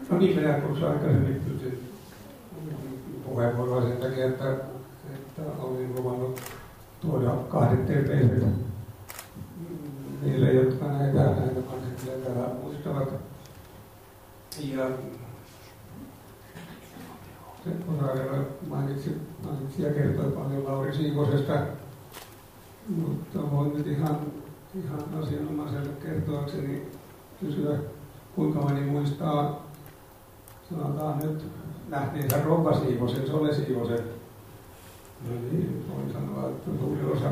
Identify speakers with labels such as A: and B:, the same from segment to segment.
A: No niin, minä tuossa aikaisemmin pyysin puheenvuoroa sen takia, että olin luvannut tuoda kahdet terveiset niille, jotka näitä vanhempia täällä muistavat. Ja Seppo Saarela mainitsi ja kertoi paljon Lauri Siivosesta, mutta voin nyt ihan asianomaiselle kertoakseni kysyä, kuinka moni muistaa, sanotaan nyt, nähneensä Rouva Siivosen, Sole Siivosen. No niin, voin sanoa, että suuri osa.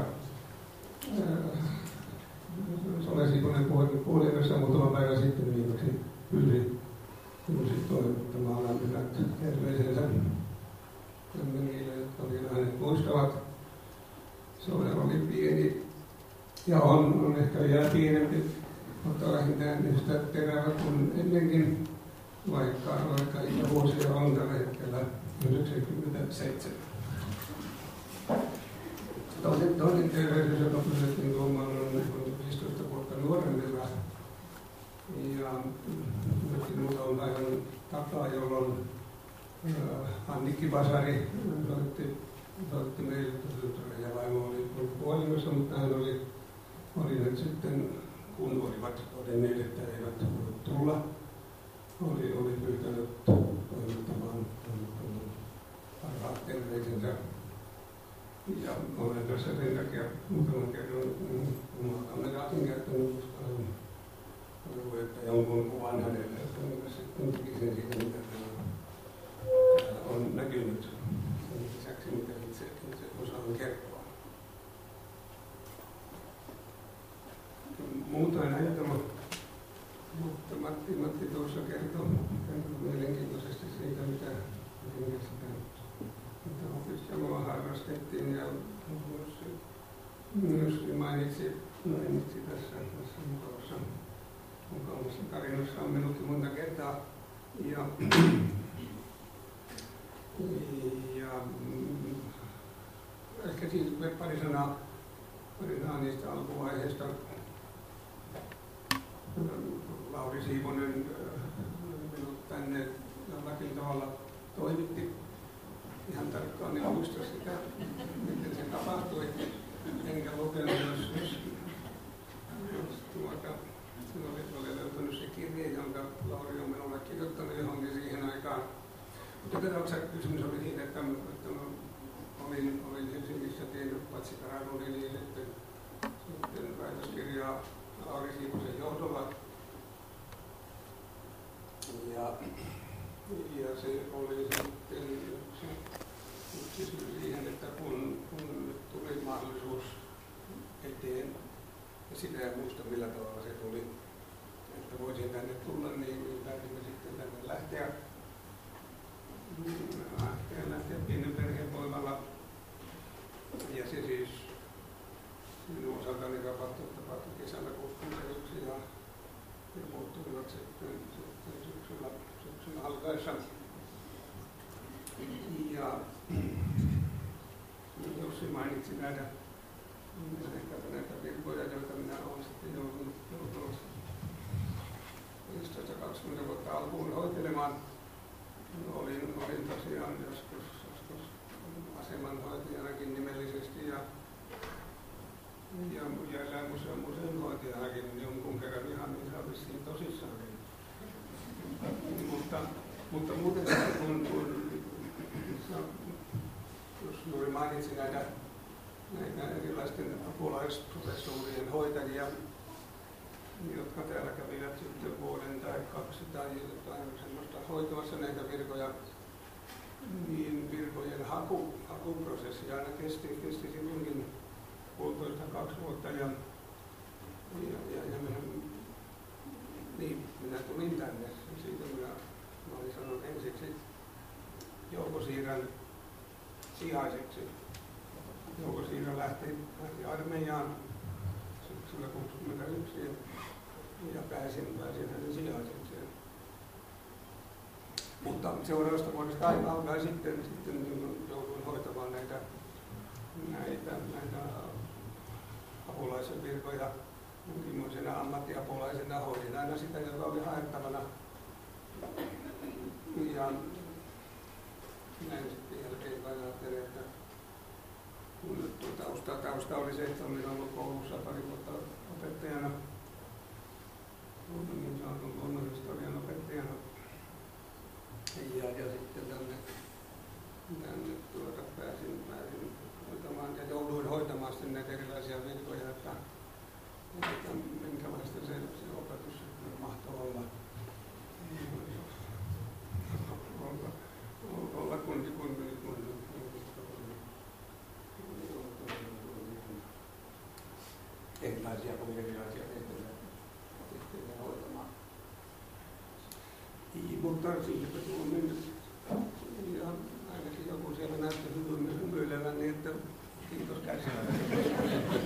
A: Sole Siivonen puolivälistä muutama päivä sitten viimeksi pyysi toimittamaan lämpimät terveisensä niille, jotka vielä hänet muistavat. Sole oli pieni ja on ehkä vielä pienempi, mutta vähintään yhtä terävä kuin ennenkin, vaikka ikävuosia on tällä hetkellä 97. Toinen terveys, joka pyydettiin tuomaan, on 15 vuotta nuoremmilla. Ja myöskin muutaman päivän takaa, jolloin Annikki Basari soitti meille, ja vaimo oli puolimassa, mutta hän oli nyt sitten, kun olivat todenneet, että eivät voi tulla, oli pyytänyt toimittamaan parhaat terveisensä. Ja olen tässä sen takia muutaman kerran omaa kameraakin käyttänyt, koska hän että jonkun kuvan hänelle, että sitten tekisin siitä, mitä täällä on näkynyt. Sen lisäksi, mitä itse osaan kertoa. Muuta en ajatellut, mutta Matti tuossa kertoi mielenkiintoisesti siitä, mitä opiskelua harrastettiin, ja myös mainitsi tässä mukavassa tarinassa on minutkin monta kertaa. Ja ehkä siis pari sanaa niistä alkuvaiheista. Lauri Siivonen minut tänne jollakin tavalla toimitti. Ihan tarkkaan en muista sitä, miten se tapahtui. Enkä lukenut, jos oli löytänyt se kirje, jonka Lauri on minulle kirjoittanut johonkin siihen aikaan. Mutta tässä kysymys oli siitä, että olin Helsingissä tehnyt paitsi Karadulin, niin sitten väitöskirjaa Lauri Siivosen johdolla. Ja se oli sitten yksi syy siihen, että kun tuli mahdollisuus eteen, ja sitä en muista millä tavalla se tuli, että voisin tänne tulla, niin päätimme sitten tänne lähteä pienen perheen voimalla. Ja se siis minun osaltani tapahtui kesällä 61 ja muuttuivat sitten syksyn alkaessa. Ja Jussi mainitsi näitä virkoja, joita minä olen sitten joutunut 15-20 vuotta alkuun hoitelemaan. Olin tosiaan joskus asemanhoitajanakin nimellisesti ja museonhoitajanakin jonkun kerran ihan vissiin tosissaankin. Mutta muuten jos juuri mainitsin näitä erilaisten apulaisprofessuurien hoitajia, jotka täällä kävivät sitten vuoden tai kaksi tai jotain semmoista hoitamassa näitä virkoja, niin virkojen hakuprosessi aina kesti silloinkin 1,5–2 vuotta ja minä tulin tänne. Siitä minä olin sanonut ensiksi Jouko Siirän sijaiseksi. Jouko Siirä lähti armeijaan syksyllä 1961 ja pääsin hänen sijaisekseen. Mutta seuraavasta vuodesta alkaen sitten jouduin hoitamaan näitä apulaisen virkoja. Jonkinmoisena ammattiapulaisena hoidin aina sitä, joka oli haettavana. Ja näin sitten jälkeenpäin ajattelin, että kun tausta oli se, että olin ollut koulussa pari vuotta opettajana, niin sanotun luonnonhistorian opettajana. Ja sitten tänne pääsin hoitamaan ja jouduin hoitamaan sitten näitä erilaisia virkoja, että minkälaista se opetus mahtoi olla kun erilaisia tehtäviä hoitamaan. Mutta siitäpä tuo mennyt. Ja ainakin joku siellä näytti hymyilevän, niin että kiitos kärsivällisyydestä.